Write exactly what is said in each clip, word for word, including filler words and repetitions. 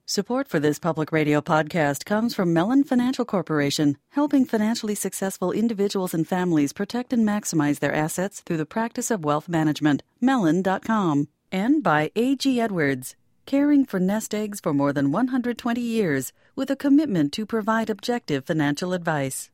Support for this public radio podcast comes from Mellon Financial Corporation, helping financially successful individuals and families protect and maximize their assets through the practice of wealth management. Mellon dot com. And by A G Edwards, caring for nest eggs for more than one hundred twenty years with a commitment to provide objective financial advice.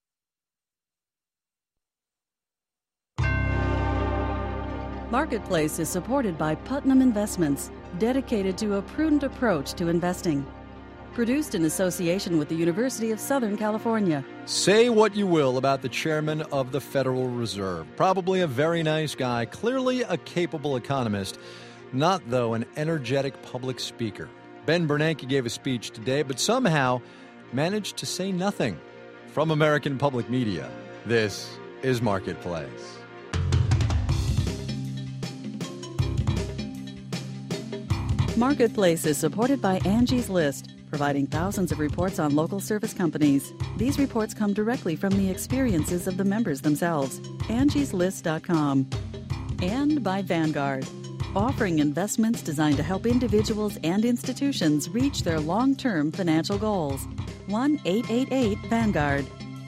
Marketplace is supported by Putnam Investments, dedicated to a prudent approach to investing. Produced in association with the University of Southern California. Say what you will about the chairman of the Federal Reserve. Probably a very nice guy, clearly a capable economist, not, though, an energetic public speaker. Ben Bernanke gave a speech today, but somehow managed to say nothing. From American Public Media, this is Marketplace. Marketplace is supported by Angie's List, providing thousands of reports on local service companies. These reports come directly from the experiences of the members themselves. Angies List dot com. And by Vanguard, offering investments designed to help individuals and institutions reach their long-term financial goals. one eight eight eight Vanguard.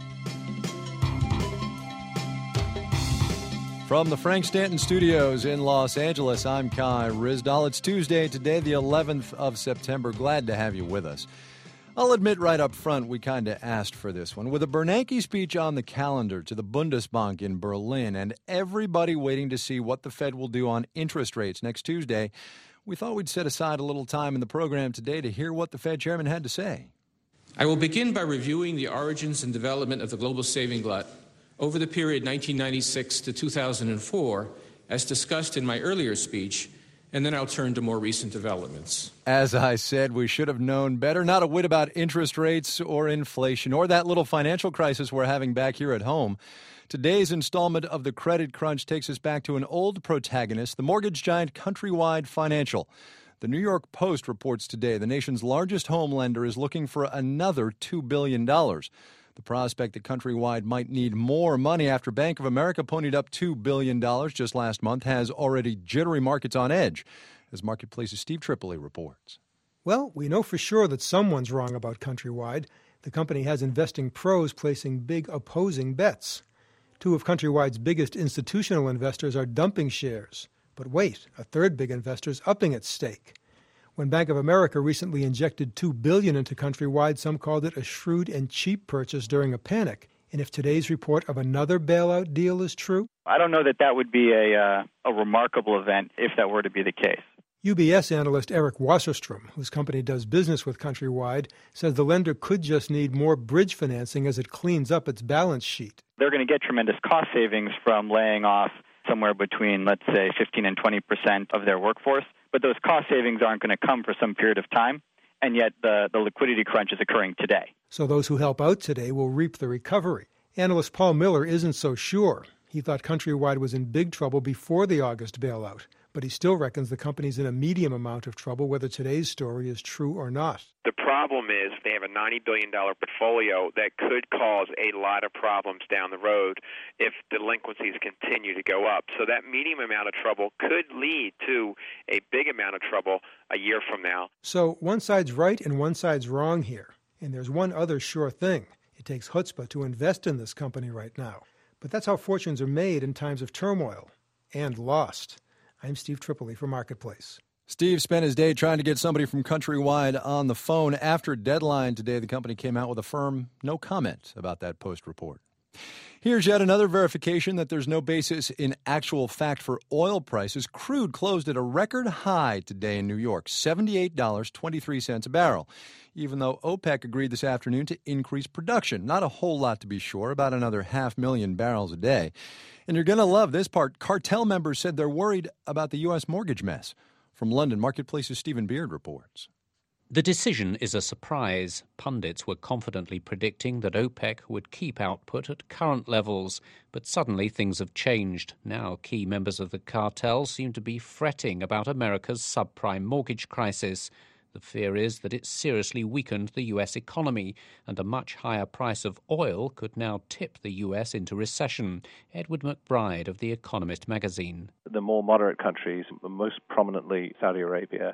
From the Frank Stanton Studios in Los Angeles, I'm Kai Ryssdal. It's Tuesday, today the eleventh of September. Glad to have you with us. I'll admit right up front, we kind of asked for this one. With a Bernanke speech on the calendar to the Bundesbank in Berlin and everybody waiting to see what the Fed will do on interest rates next Tuesday, we thought we'd set aside a little time in the program today to hear what the Fed chairman had to say. I will begin by reviewing the origins and development of the global saving glut over the period nineteen ninety-six to two thousand four, as discussed in my earlier speech, and then I'll turn to more recent developments. As I said, we should have known better. Not a whit about interest rates or inflation or that little financial crisis we're having back here at home. Today's installment of the Credit Crunch takes us back to an old protagonist, the mortgage giant Countrywide Financial. The New York Post reports today the nation's largest home lender is looking for another two billion dollars. The prospect that Countrywide might need more money after Bank of America ponied up two billion dollars just last month has already jittery markets on edge, as Marketplace's Steve Tripoli reports. Well, we know for sure that someone's wrong about Countrywide. The company has investing pros placing big opposing bets. Two of Countrywide's biggest institutional investors are dumping shares. But wait, a third big investor is upping its stake. When Bank of America recently injected two billion dollars into Countrywide, some called it a shrewd and cheap purchase during a panic. And if today's report of another bailout deal is true? I don't know that that would be a, uh, a remarkable event if that were to be the case. U B S analyst Eric Wasserstrom, whose company does business with Countrywide, says the lender could just need more bridge financing as it cleans up its balance sheet. They're going to get tremendous cost savings from laying off somewhere between, let's say, fifteen and twenty percent of their workforce. But those cost savings aren't going to come for some period of time, and yet the, the liquidity crunch is occurring today. So those who help out today will reap the recovery. Analyst Paul Miller isn't so sure. He thought Countrywide was in big trouble before the August bailout, but he still reckons the company's in a medium amount of trouble, whether today's story is true or not. The problem is they have a ninety billion dollars portfolio that could cause a lot of problems down the road if delinquencies continue to go up. So that medium amount of trouble could lead to a big amount of trouble a year from now. So one side's right and one side's wrong here. And there's one other sure thing. It takes chutzpah to invest in this company right now. But that's how fortunes are made in times of turmoil and lost. I'm Steve Tripoli for Marketplace. Steve spent his day trying to get somebody from Countrywide on the phone. After deadline today, the company came out with a firm no comment about that Post report. Here's yet another verification that there's no basis in actual fact for oil prices. Crude closed at a record high today in New York, seventy-eight dollars and twenty-three cents a barrel, even though OPEC agreed this afternoon to increase production. Not a whole lot, to be sure, about another half million barrels a day. And you're going to love this part. Cartel members said they're worried about the U S mortgage mess. From London, Marketplace's Stephen Beard reports. The decision is a surprise. Pundits were confidently predicting that OPEC would keep output at current levels, but suddenly things have changed. Now key members of the cartel seem to be fretting about America's subprime mortgage crisis. The fear is that it's seriously weakened the U S economy, and a much higher price of oil could now tip the U S into recession. Edward McBride of The Economist magazine. The more moderate countries, most prominently Saudi Arabia,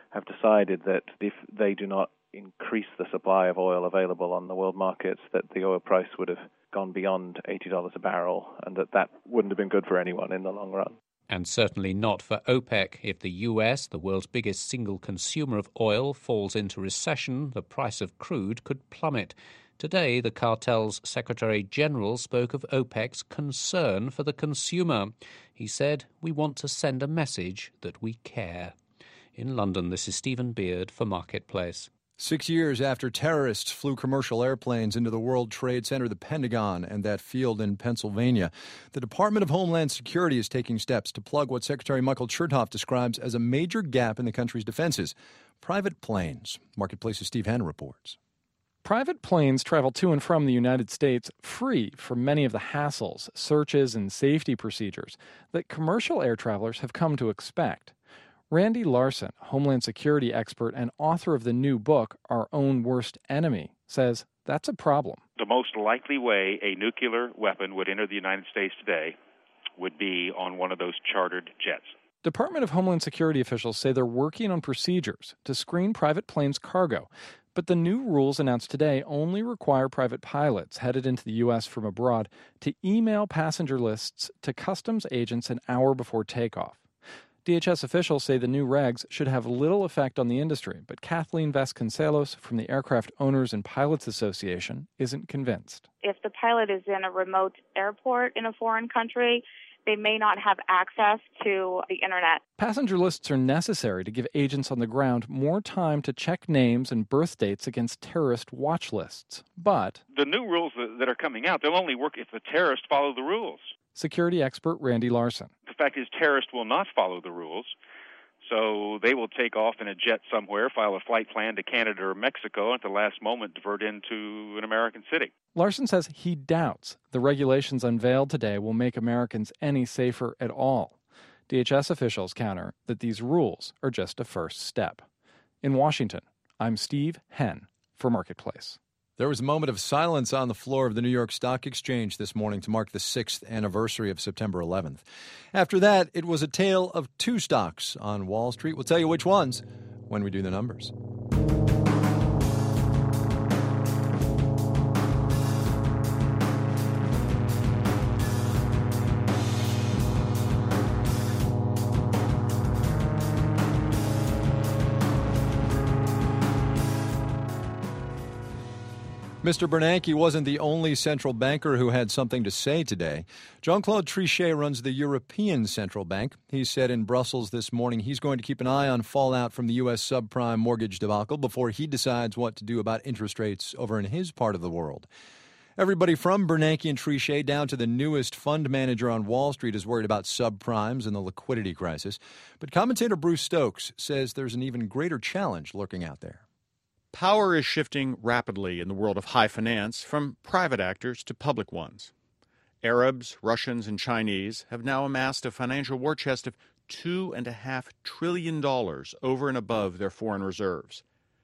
have decided that if they do not increase the supply of oil available on the world markets, that the oil price would have gone beyond eighty dollars a barrel, and that that wouldn't have been good for anyone in the long run. And certainly not for OPEC. If the U S, the world's biggest single consumer of oil, falls into recession, the price of crude could plummet. Today, the cartel's Secretary General spoke of OPEC's concern for the consumer. He said, "We want to send a message that we care." In London, this is Stephen Beard for Marketplace. Six years after terrorists flew commercial airplanes into the World Trade Center, the Pentagon, and that field in Pennsylvania, the Department of Homeland Security is taking steps to plug what Secretary Michael Chertoff describes as a major gap in the country's defenses: private planes. Marketplace's Steve Henn reports. Private planes travel to and from the United States free from many of the hassles, searches, and safety procedures that commercial air travelers have come to expect. Randy Larson, Homeland Security expert and author of the new book, Our Own Worst Enemy, says that's a problem. The most likely way a nuclear weapon would enter the United States today would be on one of those chartered jets. Department of Homeland Security officials say they're working on procedures to screen private planes' cargo. But the new rules announced today only require private pilots headed into the U S from abroad to email passenger lists to customs agents an hour before takeoff. D H S officials say the new regs should have little effect on the industry, but Kathleen Vasconcelos from the Aircraft Owners and Pilots Association isn't convinced. If the pilot is in a remote airport in a foreign country, they may not have access to the internet. Passenger lists are necessary to give agents on the ground more time to check names and birth dates against terrorist watch lists. But the new rules that are coming out, they'll only work if the terrorists follow the rules. Security expert Randy Larson. The fact is, terrorists will not follow the rules, so they will take off in a jet somewhere, file a flight plan to Canada or Mexico, and at the last moment divert into an American city. Larson says he doubts the regulations unveiled today will make Americans any safer at all. D H S officials counter that these rules are just a first step. In Washington, I'm Steve Henn for Marketplace. There was a moment of silence on the floor of the New York Stock Exchange this morning to mark the sixth anniversary of September eleventh. After that, it was a tale of two stocks on Wall Street. We'll tell you which ones when we do the numbers. Mister Bernanke wasn't the only central banker who had something to say today. Jean-Claude Trichet runs the European Central Bank. He said in Brussels this morning he's going to keep an eye on fallout from the U S subprime mortgage debacle before he decides what to do about interest rates over in his part of the world. Everybody from Bernanke and Trichet down to the newest fund manager on Wall Street is worried about subprimes and the liquidity crisis. But commentator Bruce Stokes says there's an even greater challenge lurking out there. Power is shifting rapidly in the world of high finance from private actors to public ones. Arabs, Russians, and Chinese have now amassed a financial war chest of two point five trillion dollars over and above their foreign reserves.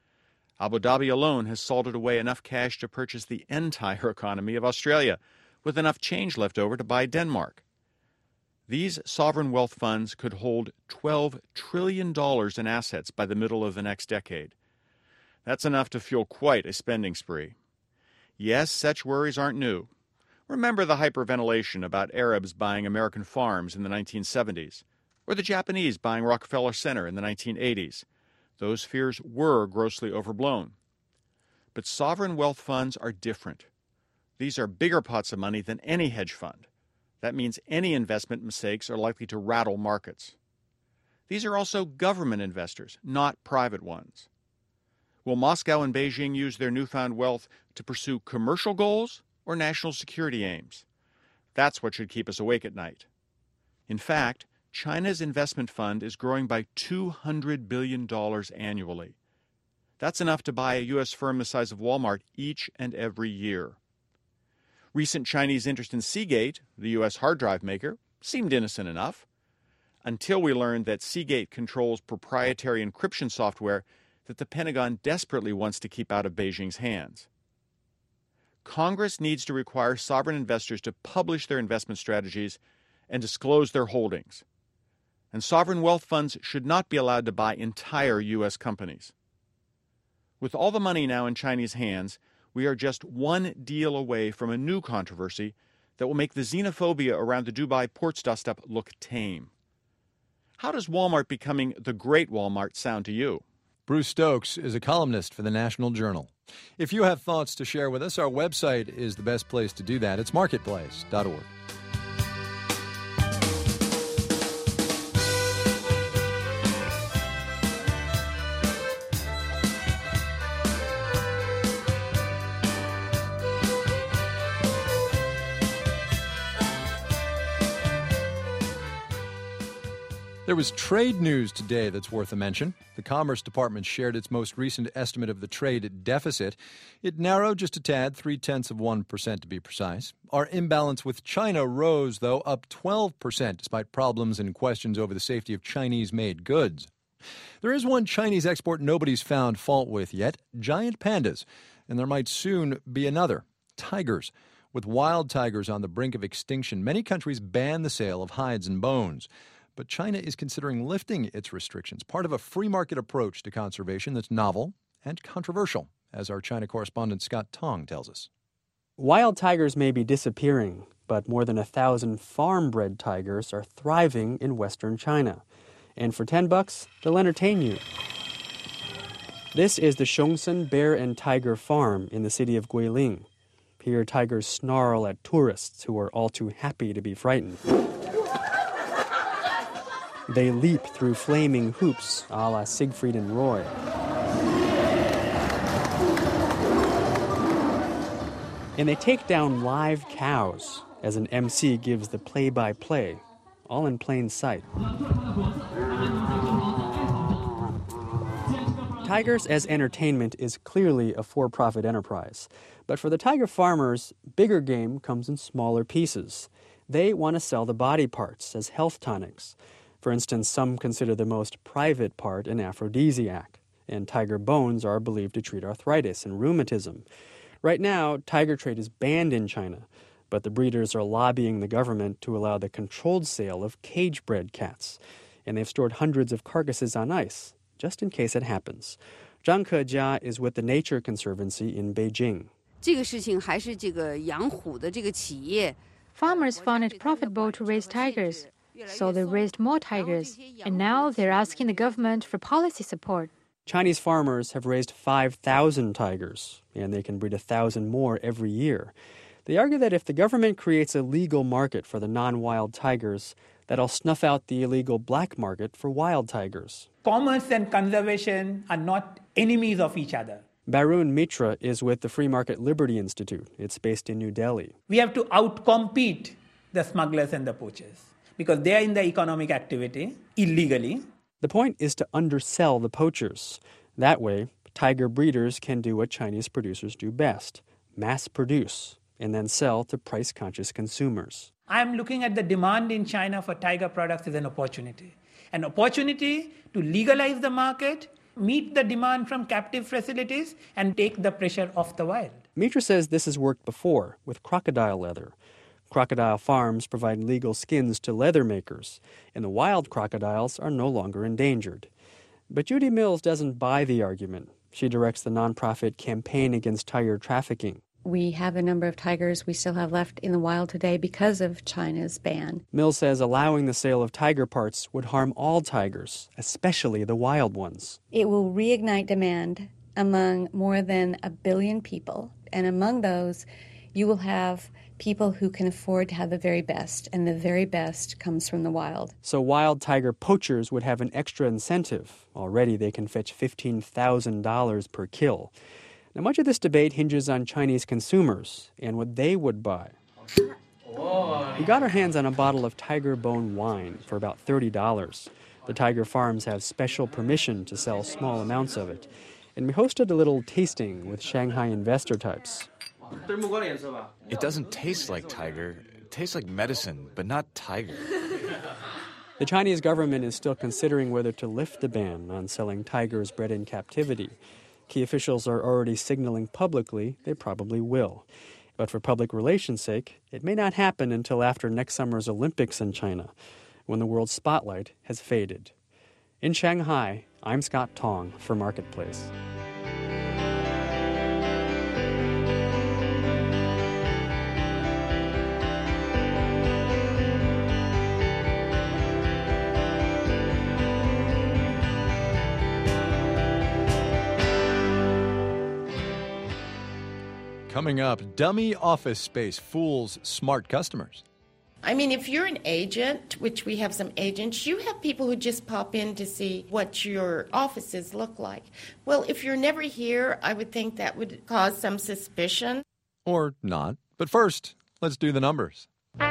Abu Dhabi alone has salted away enough cash to purchase the entire economy of Australia, with enough change left over to buy Denmark. These sovereign wealth funds could hold twelve trillion dollars in assets by the middle of the next decade. That's enough to fuel quite a spending spree. Yes, such worries aren't new. Remember the hyperventilation about Arabs buying American farms in the nineteen seventies, or the Japanese buying Rockefeller Center in the nineteen eighties. Those fears were grossly overblown. But sovereign wealth funds are different. These are bigger pots of money than any hedge fund. That means any investment mistakes are likely to rattle markets. These are also government investors, not private ones. Will Moscow and Beijing use their newfound wealth to pursue commercial goals or national security aims? That's what should keep us awake at night. In fact, China's investment fund is growing by two hundred billion dollars annually. That's enough to buy a U S firm the size of Walmart each and every year. Recent Chinese interest in Seagate, the U S hard drive maker, seemed innocent enough, until we learned that Seagate controls proprietary encryption software that the Pentagon desperately wants to keep out of Beijing's hands. Congress needs to require sovereign investors to publish their investment strategies and disclose their holdings. and sovereign wealth funds should not be allowed to buy entire U S companies. With all the money now in Chinese hands, we are just one deal away from a new controversy that will make the xenophobia around the Dubai ports dust-up look tame. How does Walmart becoming the great Walmart sound to you? Bruce Stokes is a columnist for the National Journal. If you have thoughts to share with us, our website is the best place to do that. It's marketplace dot org. There was trade news today that's worth a mention. The Commerce Department shared its most recent estimate of the trade deficit. It narrowed just a tad, three-tenths of one percent to be precise. Our imbalance with China rose, though, up twelve percent, despite problems and questions over the safety of Chinese-made goods. There is one Chinese export nobody's found fault with yet, giant pandas. And there might soon be another, tigers. With wild tigers on the brink of extinction, many countries ban the sale of hides and bones. But China is considering lifting its restrictions, part of a free market approach to conservation that's novel and controversial, as our China correspondent Scott Tong tells us. Wild tigers may be disappearing, but more than a thousand farm-bred tigers are thriving in western China. And for ten bucks, they'll entertain you. This is the Xiongsan Bear and Tiger Farm in the city of Guilin. Here, tigers snarl at tourists who are all too happy to be frightened. They leap through flaming hoops, a la Siegfried and Roy. And they take down live cows as an M C gives the play-by-play, all in plain sight. Tigers as entertainment is clearly a for-profit enterprise. But for the tiger farmers, bigger game comes in smaller pieces. They want to sell the body parts as health tonics. For instance, some consider the most private part an aphrodisiac, and tiger bones are believed to treat arthritis and rheumatism. Right now, tiger trade is banned in China, but the breeders are lobbying the government to allow the controlled sale of cage-bred cats, and they've stored hundreds of carcasses on ice, just in case it happens. Zhang Kejia is with the Nature Conservancy in Beijing. Farmers found it profitable to raise tigers. So they raised more tigers, and now they're asking the government for policy support. Chinese farmers have raised five thousand tigers, and they can breed one thousand more every year. They argue that if the government creates a legal market for the non-wild tigers, that'll snuff out the illegal black market for wild tigers. Commerce and conservation are not enemies of each other. Barun Mitra is with the Free Market Liberty Institute. It's based in New Delhi. We have to outcompete the smugglers and the poachers, because they are in the economic activity illegally. The point is to undersell the poachers. That way, tiger breeders can do what Chinese producers do best, mass produce, and then sell to price-conscious consumers. I'm looking at the demand in China for tiger products as an opportunity. An opportunity to legalize the market, meet the demand from captive facilities, and take the pressure off the wild. Mitra says this has worked before with crocodile leather. Crocodile farms provide legal skins to leather makers, and the wild crocodiles are no longer endangered. But Judy Mills doesn't buy the argument. She directs the nonprofit Campaign Against Tiger Trafficking. We have a number of tigers we still have left in the wild today because of China's ban. Mills says allowing the sale of tiger parts would harm all tigers, especially the wild ones. It will reignite demand among more than a billion people, and among those, you will have people who can afford to have the very best, and the very best comes from the wild. So wild tiger poachers would have an extra incentive. Already they can fetch fifteen thousand dollars per kill. Now, much of this debate hinges on Chinese consumers and what they would buy. We got our hands on a bottle of tiger bone wine for about thirty dollars. The tiger farms have special permission to sell small amounts of it. And we hosted a little tasting with Shanghai investor types. It doesn't taste like tiger. It tastes like medicine, but not tiger. The Chinese government is still considering whether to lift the ban on selling tigers bred in captivity. Key officials are already signaling publicly they probably will. But for public relations' sake, it may not happen until after next summer's Olympics in China. when the world's spotlight has faded. In Shanghai, I'm Scott Tong for Marketplace. Coming up, dummy office space fools smart customers. I mean, if you're an agent, which we have some agents, you have people who just pop in to see what your offices look like. Well, if you're never here, I would think that would cause some suspicion. Or not. But first, let's do the numbers.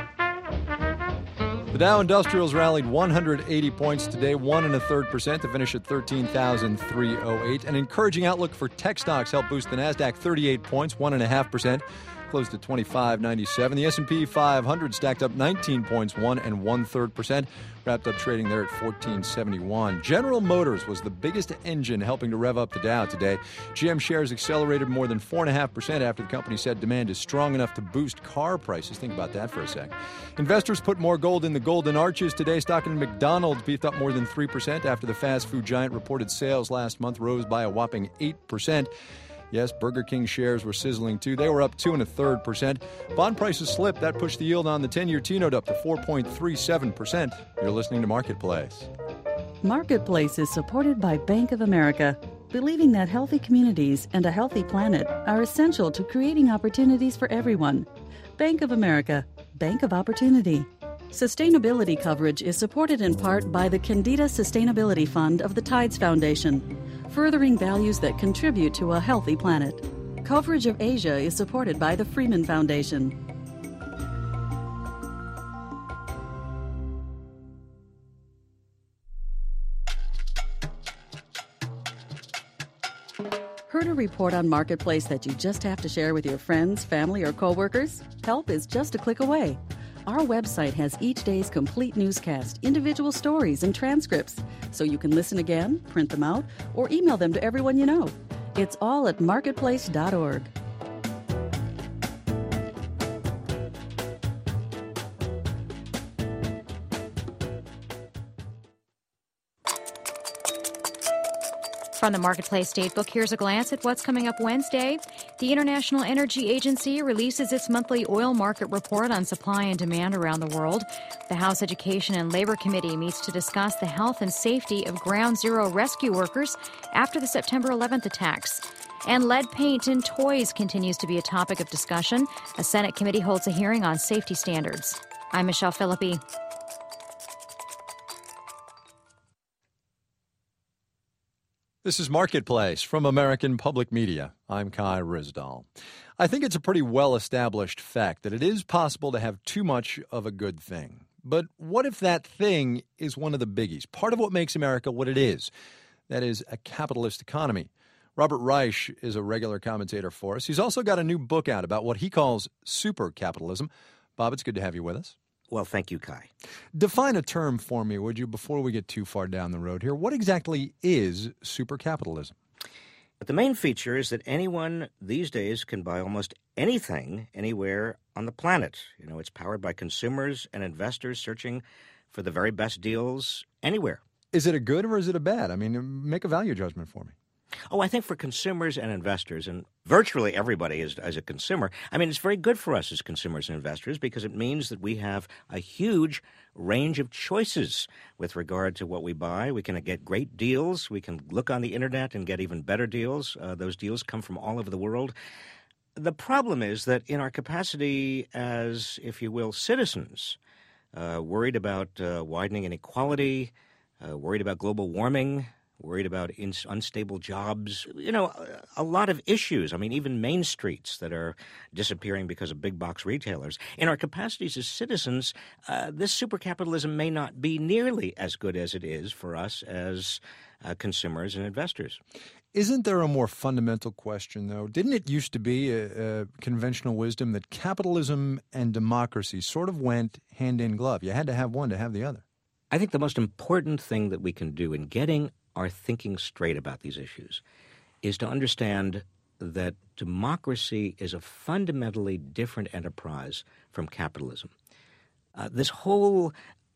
The Dow Industrials rallied one hundred eighty points today, one and a third percent to finish at thirteen thousand three hundred eight. An encouraging outlook for tech stocks helped boost the Nasdaq thirty-eight points, one and a half percent, closed at twenty-five ninety-seven. The S and P five hundred stacked up nineteen points, one and one third percent, wrapped up trading there at fourteen seventy-one. General Motors was the biggest engine helping to rev up the Dow today. G M shares accelerated more than four and a half percent after the company said demand is strong enough to boost car prices. Think about that for a sec. Investors put more gold in the golden arches today. Stock in McDonald's beefed up more than three percent after the fast food giant reported sales last month rose by a whopping eight percent. Yes, Burger King shares were sizzling too. They were up two and a third percent. Bond prices slipped. That pushed the yield on the ten-year T-note up to four point three seven percent. You're listening to Marketplace. Marketplace is supported by Bank of America, believing that healthy communities and a healthy planet are essential to creating opportunities for everyone. Bank of America, Bank of Opportunity. Sustainability coverage is supported in part by the Candida Sustainability Fund of the Tides Foundation, furthering values that contribute to a healthy planet. Coverage of Asia is supported by the Freeman Foundation. Heard a report on Marketplace that you just have to share with your friends, family, or coworkers? Help is just a click away. Our website has each day's complete newscast, individual stories, and transcripts, so you can listen again, print them out, or email them to everyone you know. It's all at marketplace dot org. From the Marketplace Statebook, here's a glance at what's coming up Wednesday. The International Energy Agency releases its monthly oil market report on supply and demand around the world. The House Education and Labor Committee meets to discuss the health and safety of Ground Zero rescue workers after the September eleventh attacks. And lead paint in toys continues to be a topic of discussion. A Senate committee holds a hearing on safety standards. I'm Michelle Philippi. This is Marketplace from American Public Media. I'm Kai Ryssdal. I think it's a pretty well-established fact that it is possible to have too much of a good thing. But what if that thing is one of the biggies, part of what makes America what it is? That is, a capitalist economy. Robert Reich is a regular commentator for us. He's also got a new book out about what he calls super capitalism. Bob, it's good to have you with us. Well, thank you, Kai. Define a term for me, would you, before we get too far down the road here. What exactly is supercapitalism? But the main feature is that anyone these days can buy almost anything anywhere on the planet. You know, it's powered by consumers and investors searching for the very best deals anywhere. Is it a good or is it a bad? I mean, make a value judgment for me. Oh, I think for consumers and investors, and virtually everybody is, as a consumer, I mean, it's very good for us as consumers and investors because it means that we have a huge range of choices with regard to what we buy. We can get great deals. We can look on the internet and get even better deals. Uh, those deals come from all over the world. The problem is that in our capacity as, if you will, citizens, uh, worried about uh, widening inequality, uh, worried about global warming, worried about in- unstable jobs, you know, a, a lot of issues. I mean, even main streets that are disappearing because of big box retailers. In our capacities as citizens, uh, this supercapitalism may not be nearly as good as it is for us as uh, consumers and investors. Isn't there a more fundamental question, though? Didn't it used to be a, a conventional wisdom that capitalism and democracy sort of went hand in glove? You had to have one to have the other. I think the most important thing that we can do in getting our thinking straight about these issues is to understand that democracy is a fundamentally different enterprise from capitalism. Uh, this whole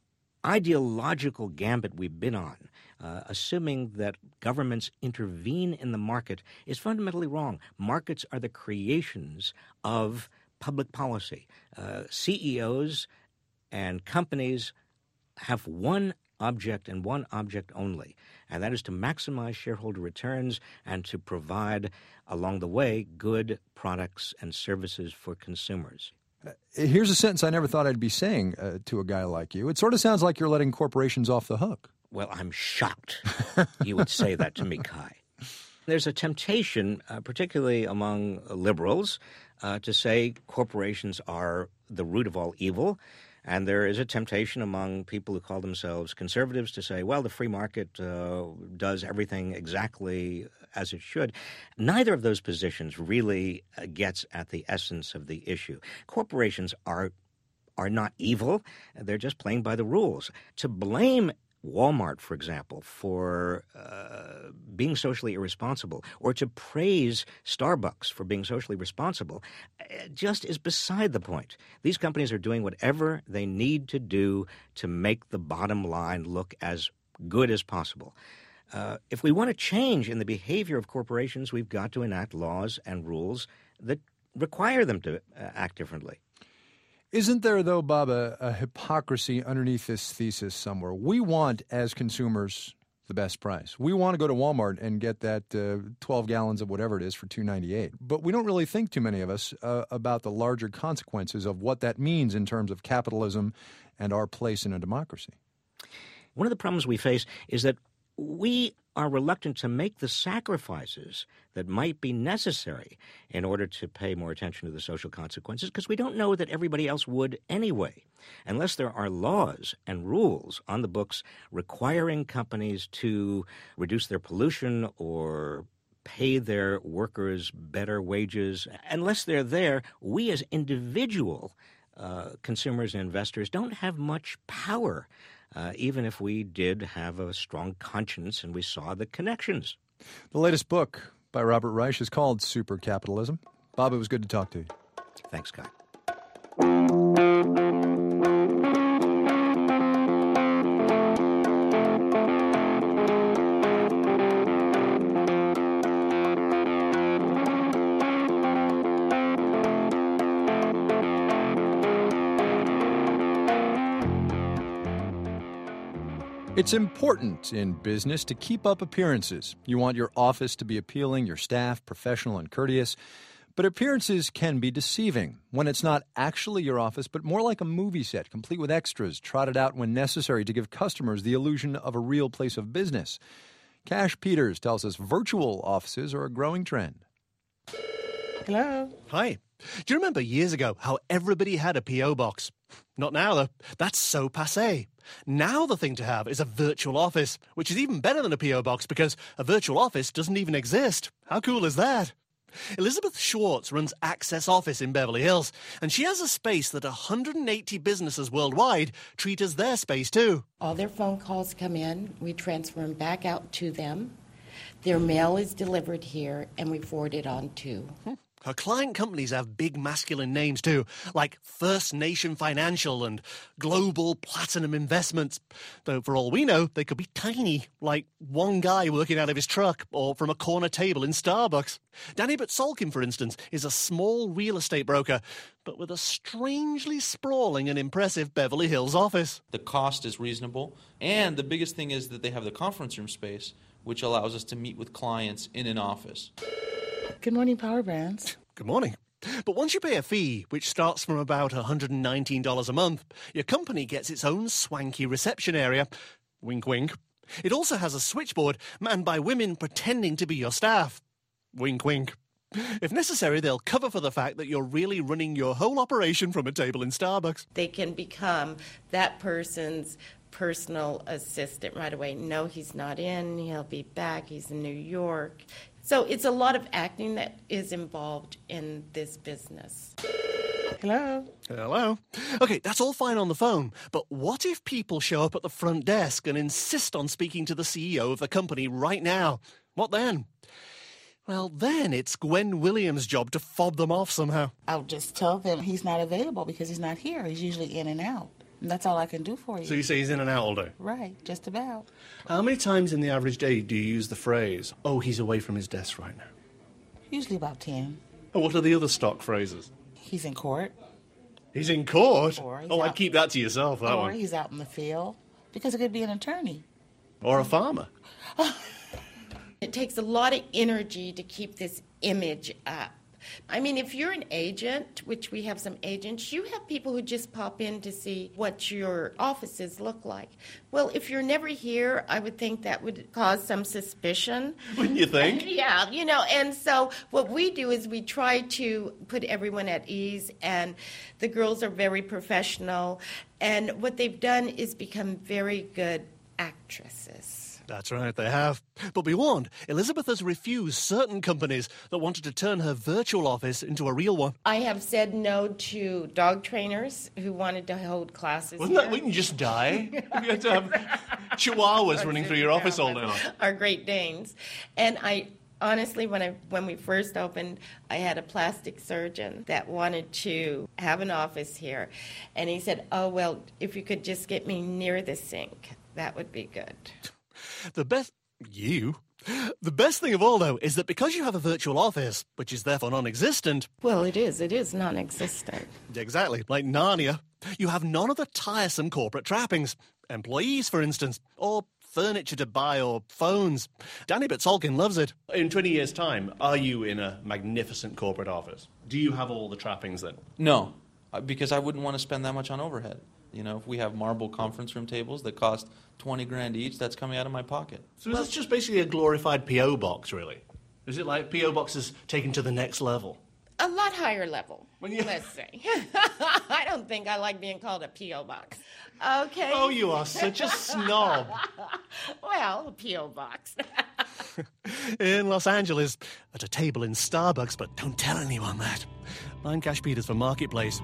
ideological gambit we've been on, uh, assuming that governments intervene in the market, is fundamentally wrong. Markets are the creations of public policy. Uh, C E Os and companies have one object and one object only, and that is to maximize shareholder returns and to provide, along the way, good products and services for consumers. Uh, here's a sentence I never thought I'd be saying uh, to a guy like you. It sort of sounds like you're letting corporations off the hook. Well, I'm shocked you would say that to me, Kai. There's a temptation, uh, particularly among liberals, uh, to say corporations are the root of all evil. And there is a temptation among people who call themselves conservatives to say, well, the free market uh, does everything exactly as it should. Neither of those positions really uh, gets at the essence of the issue. Corporations are are not evil. They're just playing by the rules. To blame Walmart, for example, for uh, being socially irresponsible, or to praise Starbucks for being socially responsible, just is beside the point. These companies are doing whatever they need to do to make the bottom line look as good as possible. Uh, if we want to change in the behavior of corporations, we've got to enact laws and rules that require them to uh, act differently. Isn't there, though, Bob, a, a hypocrisy underneath this thesis somewhere? We want, as consumers, the best price. We want to go to Walmart and get that uh, twelve gallons of whatever it is for two dollars and ninety-eight cents. But we don't really think, too many of us, uh, about the larger consequences of what that means in terms of capitalism and our place in a democracy. One of the problems we face is that we are reluctant to make the sacrifices that might be necessary in order to pay more attention to the social consequences, because we don't know that everybody else would anyway. Unless there are laws and rules on the books requiring companies to reduce their pollution or pay their workers better wages, unless they're there, we as individual uh, consumers and investors don't have much power. Uh, even if we did have a strong conscience and we saw the connections. The latest book by Robert Reich is called Super Capitalism. Bob, it was good to talk to you. Thanks, Guy. It's important in business to keep up appearances. You want your office to be appealing, your staff professional and courteous. But appearances can be deceiving when it's not actually your office, but more like a movie set, complete with extras, trotted out when necessary to give customers the illusion of a real place of business. Cash Peters tells us virtual offices are a growing trend. Hello. Hi. Do you remember years ago how everybody had a P O box? Not now, though. That's so passé. Now the thing to have is a virtual office, which is even better than a P O box because a virtual office doesn't even exist. How cool is that? Elizabeth Schwartz runs Access Office in Beverly Hills, and she has a space that one hundred eighty businesses worldwide treat as their space too. All their phone calls come in, we transfer them back out to them. Their mail is delivered here, and we forward it on to. Hmm. Her client companies have big masculine names too, like First Nation Financial and Global Platinum Investments. Though for all we know, they could be tiny, like one guy working out of his truck or from a corner table in Starbucks. Danny Batsolkin, for instance, is a small real estate broker, but with a strangely sprawling and impressive Beverly Hills office. The cost is reasonable, and the biggest thing is that they have the conference room space, which allows us to meet with clients in an office. Good morning, Power Brands. Good morning. But once you pay a fee, which starts from about one hundred nineteen dollars a month, your company gets its own swanky reception area. Wink, wink. It also has a switchboard manned by women pretending to be your staff. Wink, wink. If necessary, they'll cover for the fact that you're really running your whole operation from a table in Starbucks. They can become that person's personal assistant right away. No, he's not in. He'll be back. He's in New York. So it's a lot of acting that is involved in this business. Hello. Hello. Okay, that's all fine on the phone, but what if people show up at the front desk and insist on speaking to the C E O of the company right now? What then? Well, then it's Gwen Williams' job to fob them off somehow. I'll just tell them he's not available because he's not here. He's usually in and out. And that's all I can do for you. So you say he's in and out all day? Right, just about. How many times in the average day do you use the phrase, oh, he's away from his desk right now? Usually about ten. Oh, what are the other stock phrases? He's in court. He's in court? Or he's oh, out, I'd keep that to yourself, that or one. Or he's out in the field, because it could be an attorney. Or a farmer. It takes a lot of energy to keep this image up. I mean, if you're an agent, which we have some agents, you have people who just pop in to see what your offices look like. Well, if you're never here, I would think that would cause some suspicion. Wouldn't you think? Yeah, you know, and so what we do is we try to put everyone at ease, and the girls are very professional, and what they've done is become very good actresses. That's right, they have. But be warned, Elizabeth has refused certain companies that wanted to turn her virtual office into a real one. I have said no to dog trainers who wanted to hold classes. Wouldn't here. that, wouldn't you just die? You had to have chihuahuas running through your office all day long. Our Great Danes. And I honestly, when I when we first opened, I had a plastic surgeon that wanted to have an office here. And he said, oh, well, if you could just get me near the sink, that would be good. The best... You? The best thing of all, though, is that because you have a virtual office, which is therefore non-existent... Well, it is. It is non-existent. Exactly. Like Narnia. You have none of the tiresome corporate trappings. Employees, for instance, or furniture to buy, or phones. Danny Bitsalkin loves it. In twenty years' time, are you in a magnificent corporate office? Do you have all the trappings then? No, because I wouldn't want to spend that much on overhead. You know, if we have marble conference room tables that cost twenty grand each, that's coming out of my pocket. So is this just basically a glorified P O box, really? Is it like P O boxes taken to the next level? A lot higher level, you... let's say. I don't think I like being called a P O box. Okay. Oh, you are such a snob. Well, a P O box. In Los Angeles, at a table in Starbucks, but don't tell anyone that. I'm Cash Peters for Marketplace.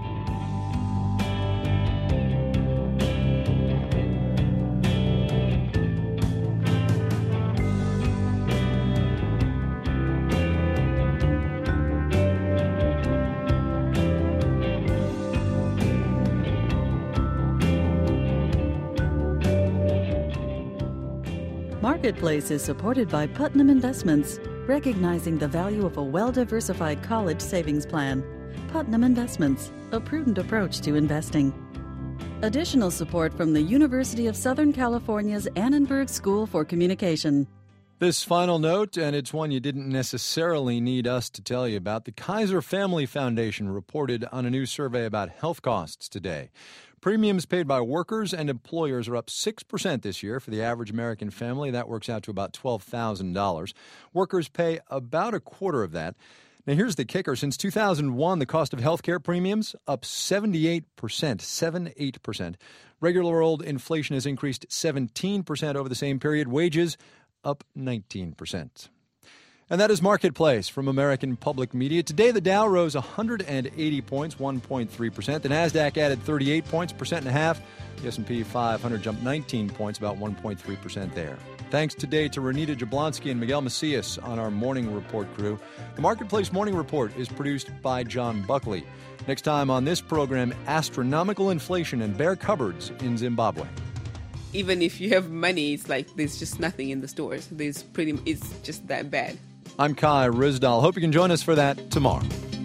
Marketplace is supported by Putnam Investments, recognizing the value of a well-diversified college savings plan. Putnam Investments, a prudent approach to investing. Additional support from the University of Southern California's Annenberg School for Communication. This final note, and it's one you didn't necessarily need us to tell you about. The Kaiser Family Foundation reported on a new survey about health costs today. Premiums paid by workers and employers are up six percent this year for the average American family. That works out to about twelve thousand dollars. Workers pay about a quarter of that. Now, here's the kicker. Since two thousand one, the cost of health care premiums up seventy-eight percent, seventy-eight percent. Regular old inflation has increased seventeen percent over the same period. Wages up nineteen percent. And that is Marketplace from American Public Media. Today, the Dow rose one hundred eighty points, one point three percent. The Nasdaq added thirty-eight points, percent and a half. The S and P five hundred jumped nineteen points, about one point three percent there. Thanks today to Renita Jablonski and Miguel Macias on our Morning Report crew. The Marketplace Morning Report is produced by John Buckley. Next time on this program, astronomical inflation and bare cupboards in Zimbabwe. Even if you have money, it's like there's just nothing in the stores. There's pretty, it's just that bad. I'm Kai Rizdal. Hope you can join us for that tomorrow.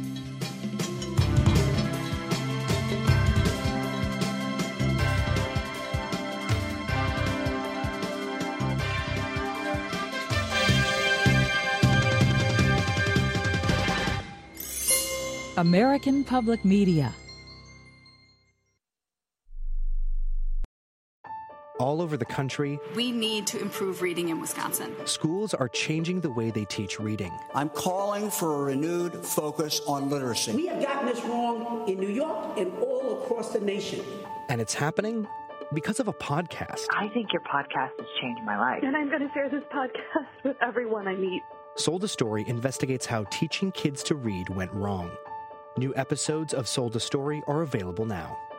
American Public Media. All over the country, we need to improve reading in Wisconsin. Schools are changing the way they teach reading. I'm calling for a renewed focus on literacy. We have gotten this wrong in New York and all across the nation. And it's happening because of a podcast. I think your podcast has changed my life. And I'm going to share this podcast with everyone I meet. Sold a Story investigates how teaching kids to read went wrong. New episodes of Sold a Story are available now.